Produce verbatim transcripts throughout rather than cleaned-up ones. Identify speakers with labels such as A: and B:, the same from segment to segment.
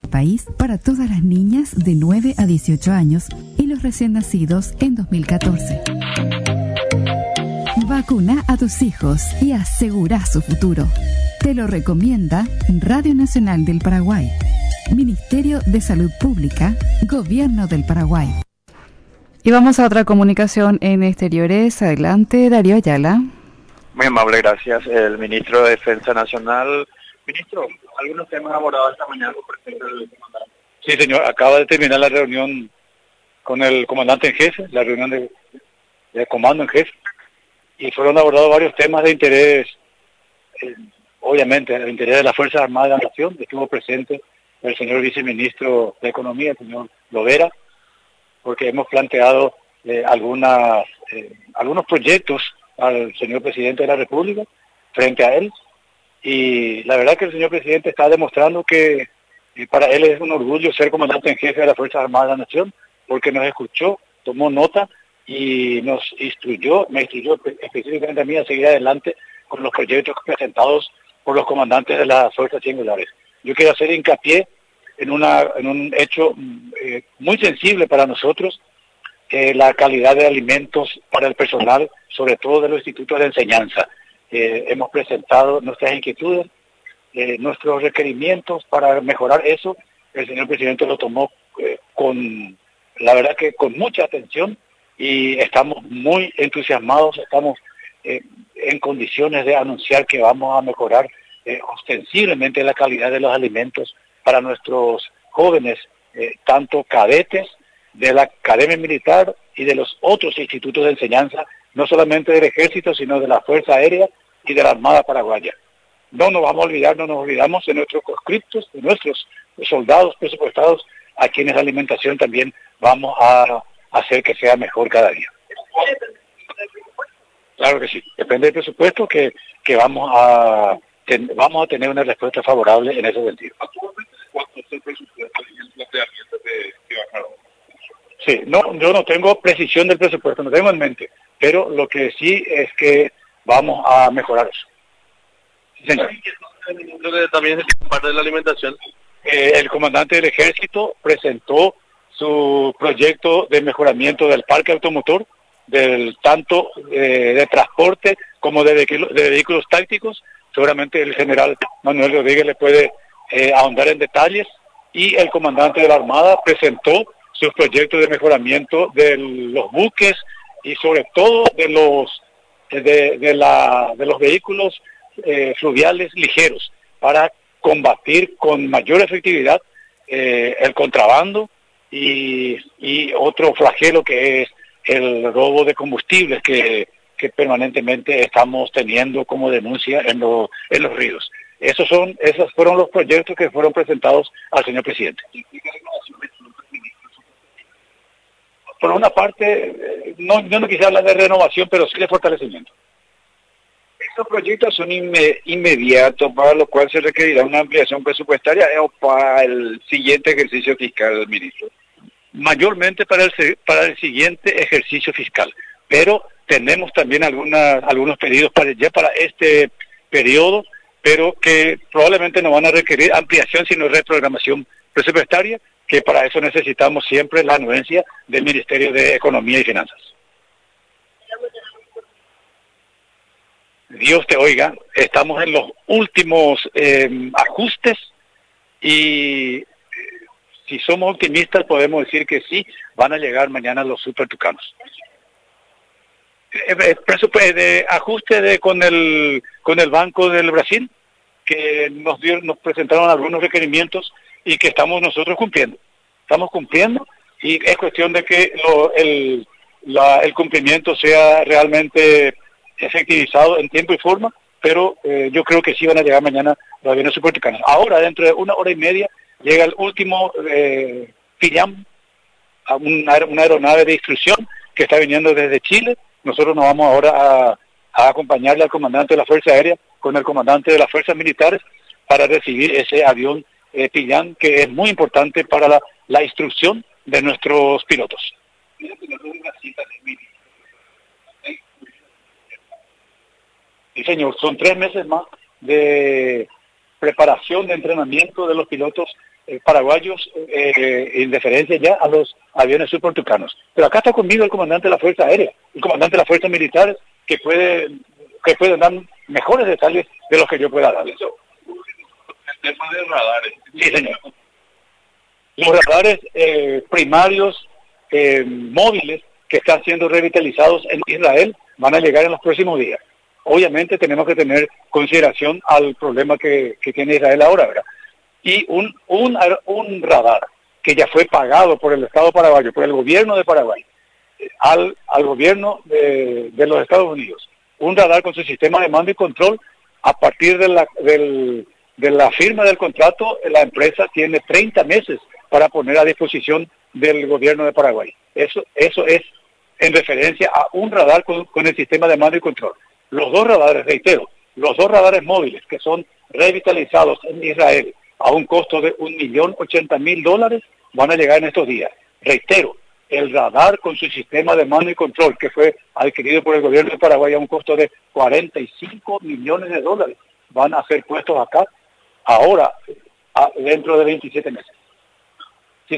A: país para todas las niñas de nueve a dieciocho años y los recién nacidos en dos mil catorce. Vacuna a tus hijos y asegura su futuro. Te lo recomienda Radio Nacional del Paraguay, Ministerio de Salud Pública, Gobierno del Paraguay. Y vamos a otra comunicación en exteriores. Adelante, Darío Ayala.
B: Muy amable, gracias. El ministro de Defensa Nacional. Ministro, algunos temas abordados esta mañana por parte del comandante. Sí, señor, acaba de terminar la reunión con el comandante en jefe, la reunión de, de comando en jefe, y fueron abordados varios temas de interés, eh, obviamente, de interés de las Fuerzas Armadas de la Nación. Estuvo presente el señor viceministro de Economía, el señor Lovera, porque hemos planteado eh, algunas, eh, algunos proyectos al señor presidente de la República frente a él, y la verdad que el señor presidente está demostrando que eh, para él es un orgullo ser comandante en jefe de las Fuerzas Armadas de la Nación, porque nos escuchó, tomó nota y nos instruyó, me instruyó específicamente a mí a seguir adelante con los proyectos presentados por los comandantes de las fuerzas singulares. Yo quiero hacer hincapié en, una, en un hecho eh, muy sensible para nosotros, eh, la calidad de alimentos para el personal, sobre todo de los institutos de enseñanza. Eh, hemos presentado nuestras inquietudes, eh, nuestros requerimientos para mejorar eso. El señor presidente lo tomó eh, con, la verdad que con mucha atención, y estamos muy entusiasmados, estamos eh, en condiciones de anunciar que vamos a mejorar eh, ostensiblemente la calidad de los alimentos para nuestros jóvenes, eh, tanto cadetes de la Academia Militar y de los otros institutos de enseñanza, no solamente del Ejército, sino de la Fuerza Aérea y de la Armada Paraguaya. No nos vamos a olvidar, no nos olvidamos de nuestros conscriptos, de nuestros soldados presupuestados, a quienes la alimentación también vamos a hacer que sea mejor cada día. Claro que sí, depende del presupuesto que, que vamos a ten, vamos a tener una respuesta favorable en ese sentido. ¿Cuánto es el presupuesto y el planteamiento de que bajaron? Sí, no, yo no tengo precisión del presupuesto, no tengo en mente, pero lo que sí es que vamos a mejorar eso. Sí, señor. También es parte de la alimentación. Eh, el comandante del Ejército presentó su proyecto de mejoramiento del parque automotor, del tanto eh, de transporte como de, vehículos, de vehículos tácticos. Seguramente el general Manuel Rodríguez le puede eh, ahondar en detalles, y el comandante de la Armada presentó sus proyectos de mejoramiento de los buques y sobre todo de los de, de, la, de los vehículos eh, fluviales ligeros, para combatir con mayor efectividad eh, el contrabando y, y otro flagelo que es el robo de combustibles que, que permanentemente estamos teniendo como denuncia en, lo, en los ríos. Esos son, esos fueron los proyectos que fueron presentados al señor presidente. Por una parte, no, yo no quisiera hablar de renovación, pero sí de fortalecimiento. Estos proyectos son inme, inmediatos, para lo cual se requerirá una ampliación presupuestaria o para el siguiente ejercicio fiscal, ministro. Mayormente para el, para el siguiente ejercicio fiscal, pero tenemos también algunas, algunos pedidos para ya para este periodo, pero que probablemente no van a requerir ampliación, sino reprogramación presupuestaria, que para eso necesitamos siempre la anuencia del Ministerio de Economía y Finanzas. Dios te oiga, estamos en los últimos eh, ajustes, y si somos optimistas podemos decir que sí, van a llegar mañana los supertucanos. Eh, eh, de ajuste de, con el con el Banco del Brasil, que nos, dio, nos presentaron algunos requerimientos y que estamos nosotros cumpliendo. Estamos cumpliendo, y es cuestión de que lo, el, la, el cumplimiento sea realmente efectivizado en tiempo y forma, pero eh, yo creo que sí van a llegar mañana los aviones supertucanos. Ahora, dentro de una hora y media, llega el último eh, Pillán, una, una aeronave de instrucción que está viniendo desde Chile. Nosotros nos vamos ahora a, a acompañarle al comandante de la Fuerza Aérea con el comandante de las Fuerzas Militares para recibir ese avión eh, Pillán, que es muy importante para la, la instrucción de nuestros pilotos. Sí, señor, son tres meses más de preparación, de entrenamiento de los pilotos eh, paraguayos eh, en deferencia ya a los aviones supertucanos. Pero acá está conmigo el comandante de la Fuerza Aérea, el comandante de la Fuerza Militar, que puede, que puede dar mejores detalles de los que yo pueda dar. El tema de radares. Sí, señor. Los radares eh, primarios eh, móviles que están siendo revitalizados en Israel van a llegar en los próximos días. Obviamente tenemos que tener consideración al problema que, que tiene Israel ahora, ¿verdad? Y un, un, un radar que ya fue pagado por el Estado paraguayo, por el gobierno de Paraguay, al, al gobierno de, de los Estados Unidos. Un radar con su sistema de mando y control. A partir de la, del, de la firma del contrato, la empresa tiene treinta meses para poner a disposición del gobierno de Paraguay. Eso, eso es en referencia a un radar con, con el sistema de mando y control. Los dos radares, reitero, los dos radares móviles que son revitalizados en Israel a un costo de un millón ochenta mil dólares van a llegar en estos días. Reitero, el radar con su sistema de mando y control que fue adquirido por el gobierno de Paraguay a un costo de cuarenta y cinco millones de dólares van a ser puestos acá ahora, a, dentro de veintisiete meses. Sí.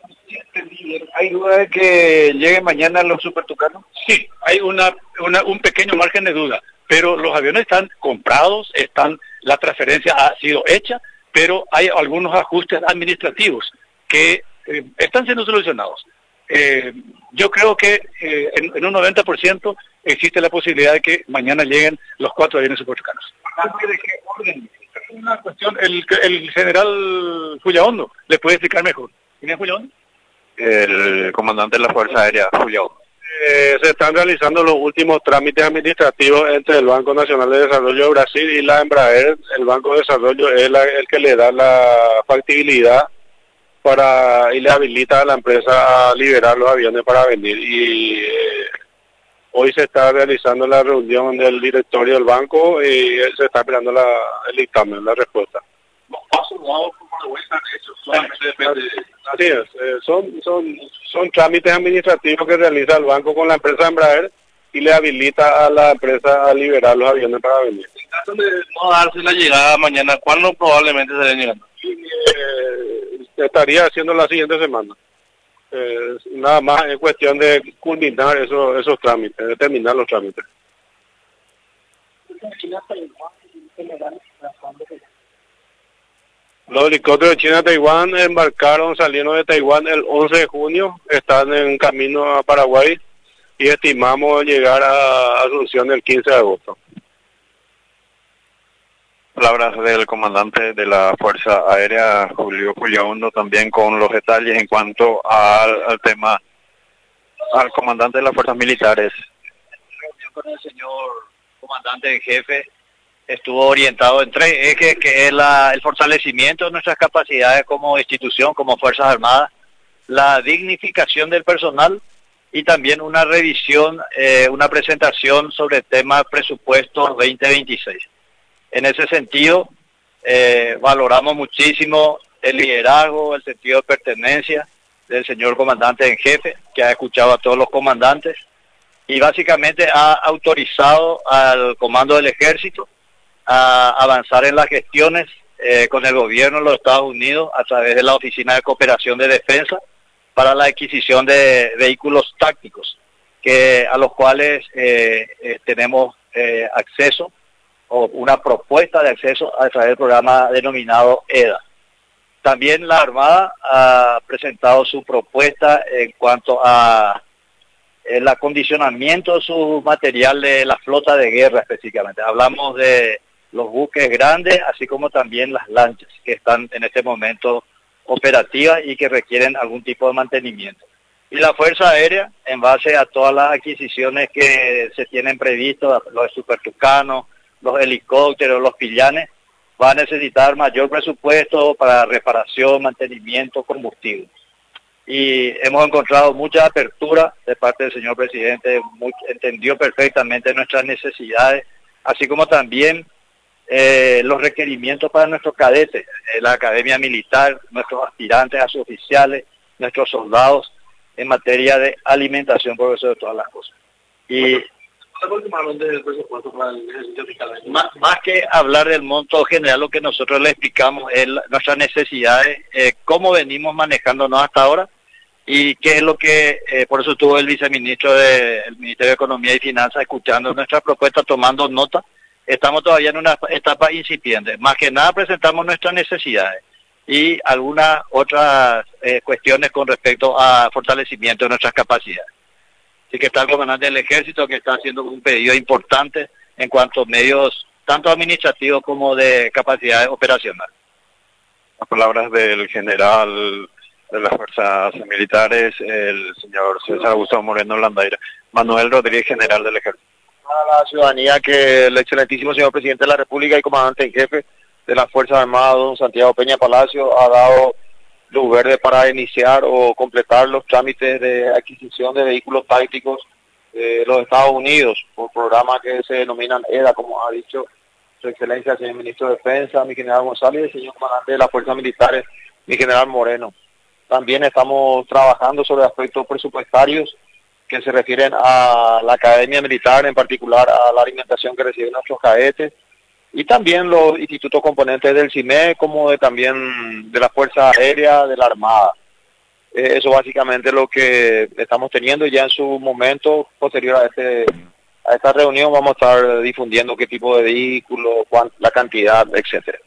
B: ¿Hay duda de que lleguen mañana los supertucanos? Sí, hay una, una un pequeño margen de duda, pero los aviones están comprados, están la transferencia ha sido hecha, pero hay algunos ajustes administrativos que eh, están siendo solucionados. Eh, yo creo que eh, en, en un noventa por ciento existe la posibilidad de que mañana lleguen los cuatro aviones supertucanos. ¿De qué orden? Es una cuestión, el, el general Fullaondo le puede explicar mejor. ¿Quién es Fullaondo?
C: El comandante de la Fuerza Aérea, Fullaondo. Eh, se están realizando los últimos trámites administrativos entre el Banco Nacional de Desarrollo de Brasil y la Embraer. El Banco de Desarrollo es la, el que le da la factibilidad para y le habilita a la empresa a liberar los aviones para venir. Y eh, hoy se está realizando la reunión del directorio del banco y se está esperando la, el dictamen, la respuesta. Así es, eh, son, son, son trámites administrativos que realiza el banco con la empresa Embraer y le habilita a la empresa a liberar los aviones para venir.
D: En caso de no darse la llegada mañana, ¿cuándo probablemente se den llegando?
C: Eh, estaría haciendo la siguiente semana. Eh, nada más es cuestión de culminar esos, esos trámites, de terminar los trámites. Los helicópteros de China-Taiwán embarcaron, salieron de Taiwán el once de junio, están en camino a Paraguay y estimamos llegar a Asunción el quince de agosto.
B: Palabras del comandante de la Fuerza Aérea, Julio Fullaondo, también con los detalles en cuanto al, al tema, al comandante de las Fuerzas Militares.
E: Con el señor comandante en jefe estuvo orientado en tres ejes, que es la, el fortalecimiento de nuestras capacidades como institución, como Fuerzas Armadas, la dignificación del personal y también una revisión, eh, una presentación sobre el tema presupuesto veinte veintiséis. En ese sentido, eh, valoramos muchísimo el liderazgo, el sentido de pertenencia del señor comandante en jefe, que ha escuchado a todos los comandantes y básicamente ha autorizado al comando del ejército a avanzar en las gestiones eh, con el gobierno de los Estados Unidos a través de la Oficina de Cooperación de Defensa para la adquisición de vehículos tácticos, que a los cuales eh, eh, tenemos eh, acceso o una propuesta de acceso a través del programa denominado E D A. También la Armada ha presentado su propuesta en cuanto a el acondicionamiento de su material de la flota de guerra específicamente. Hablamos de los buques grandes, así como también las lanchas que están en este momento operativas y que requieren algún tipo de mantenimiento. Y la Fuerza Aérea, en base a todas las adquisiciones que se tienen previstas, los supertucanos, los helicópteros, los pillanes, va a necesitar mayor presupuesto para reparación, mantenimiento, combustible. Y hemos encontrado mucha apertura de parte del señor presidente, muy, entendió perfectamente nuestras necesidades, así como también eh, los requerimientos para nuestros cadetes, eh, la Academia Militar, nuestros aspirantes a sus oficiales, nuestros soldados, en materia de alimentación, por eso de todas las cosas. Y
D: aproximadamente el presupuesto para el ejercicio fiscal?
E: Más, más que hablar del monto general, lo que nosotros le explicamos es la, nuestras necesidades, eh, cómo venimos manejándonos hasta ahora y qué es lo que, eh, por eso estuvo el viceministro del Ministerio de Economía y Finanzas escuchando nuestra propuesta, tomando nota. Estamos todavía en una etapa incipiente. Más que nada presentamos nuestras necesidades y algunas otras eh, cuestiones con respecto a fortalecimiento de nuestras capacidades. Así que está el comandante del Ejército que está haciendo un pedido importante en cuanto a medios tanto administrativos como de capacidades operacionales.
C: Las palabras del general de las fuerzas militares, el señor César Augusto Moreno Landaira. Manuel Rodríguez, general del Ejército.
F: A la ciudadanía que el excelentísimo señor presidente de la República y comandante en jefe de las Fuerzas Armadas, don Santiago Peña Palacio, ha dado luz verde para iniciar o completar los trámites de adquisición de vehículos tácticos de los Estados Unidos por programas que se denominan E D A, como ha dicho su excelencia el señor ministro de Defensa, mi general González, y el señor comandante de las Fuerzas Militares, mi general Moreno. También estamos trabajando sobre aspectos presupuestarios que se refieren a la Academia Militar, en particular a la alimentación que reciben nuestros cadetes, y también los institutos componentes del C I M E, como de también de la Fuerza Aérea, de la Armada. Eh, eso básicamente es lo que estamos teniendo, y ya en su momento posterior a este a esta reunión vamos a estar difundiendo qué tipo de vehículo, cuán, la cantidad, etcétera.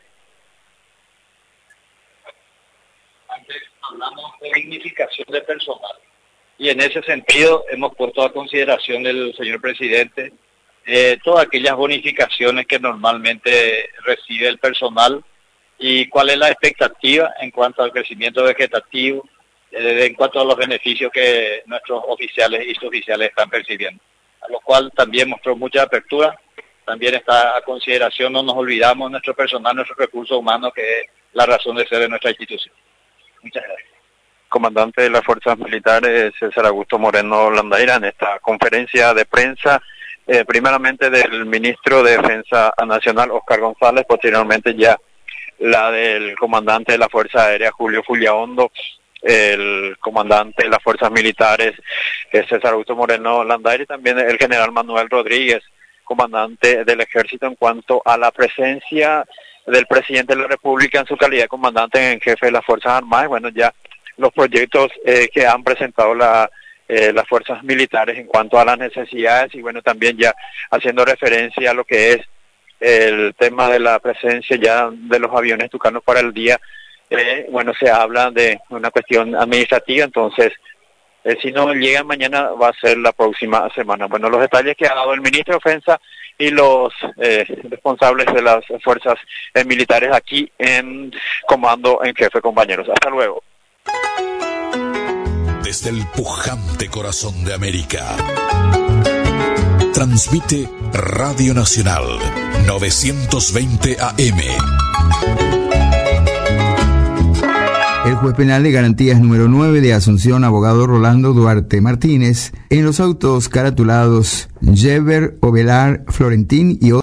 E: Antes hablamos de dignificación de personal, y en ese sentido hemos puesto a consideración del señor presidente Eh, todas aquellas bonificaciones que normalmente recibe el personal y cuál es la expectativa en cuanto al crecimiento vegetativo, eh, en cuanto a los beneficios que nuestros oficiales y suboficiales están percibiendo, a lo cual también mostró mucha apertura. También está a consideración, no nos olvidamos de nuestro personal, nuestros recursos humanos, que es la razón de ser de nuestra institución. Muchas gracias.
C: Comandante de las Fuerzas Militares, César Augusto Moreno Landaira, en esta conferencia de prensa, Eh, primeramente del ministro de Defensa Nacional, Oscar González, posteriormente ya la del comandante de la Fuerza Aérea, Julio Fullaondo, el comandante de las Fuerzas Militares, eh, César Augusto Moreno Landaira, y también el general Manuel Rodríguez, comandante del Ejército, en cuanto a la presencia del presidente de la República en su calidad de comandante en jefe de las Fuerzas Armadas. Bueno, ya los proyectos eh, que han presentado la Eh, las fuerzas militares en cuanto a las necesidades, y bueno, también ya haciendo referencia a lo que es el tema de la presencia ya de los aviones tucanos para el día, eh, bueno, se habla de una cuestión administrativa, entonces eh, si no llegan mañana va a ser la próxima semana. Bueno, los detalles que ha dado el ministro de Defensa y los eh, responsables de las fuerzas eh, militares aquí en Comando en Jefe, compañeros. Hasta luego.
G: Desde el pujante corazón de América, transmite Radio Nacional novecientos veinte A M.
H: El juez penal de garantías número nueve de Asunción, abogado Rolando Duarte Martínez, en los autos caratulados Jever, Ovelar, Florentín y otros